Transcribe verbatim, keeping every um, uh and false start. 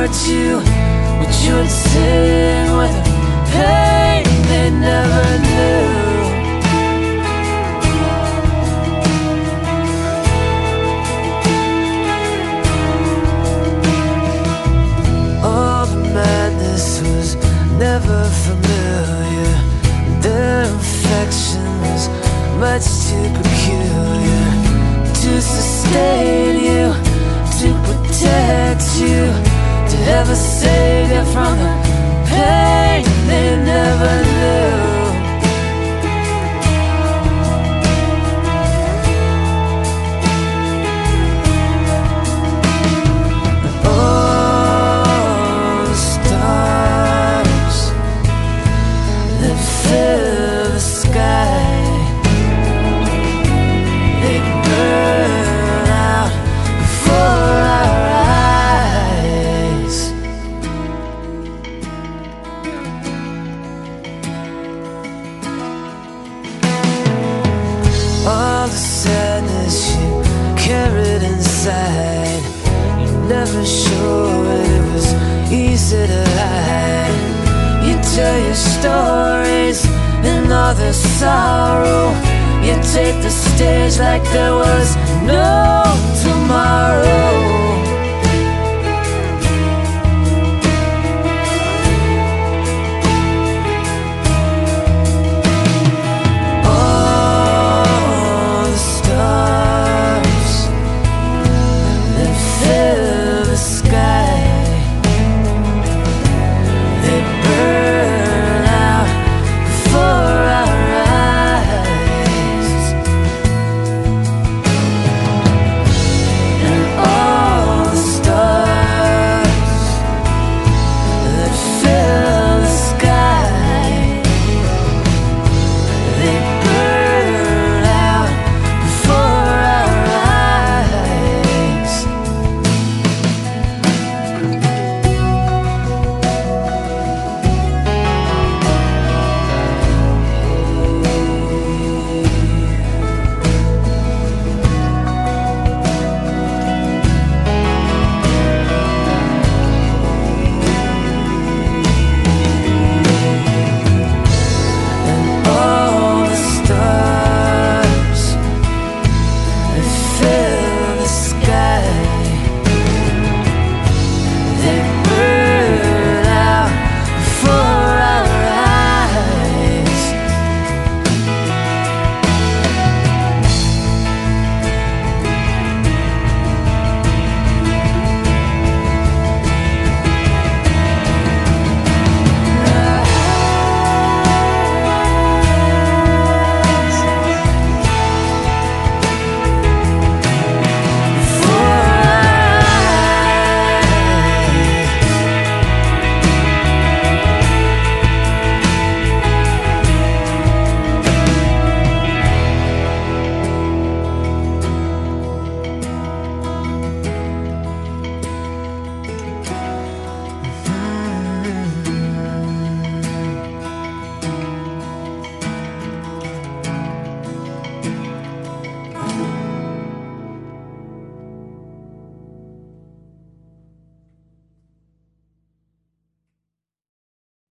hurt you, but you would sing with the pain they never knew. All the madness was never familiar. Their affection was much too peculiar to sustain you, to protect you, to ever save you from the pain they never knew. All the stars that fill the sky, they burn out before our eyes. All the sadness you carried inside, you never showed it was easy to hide. You tell your stories and all the sorrow. You take the stage like there was no tomorrow.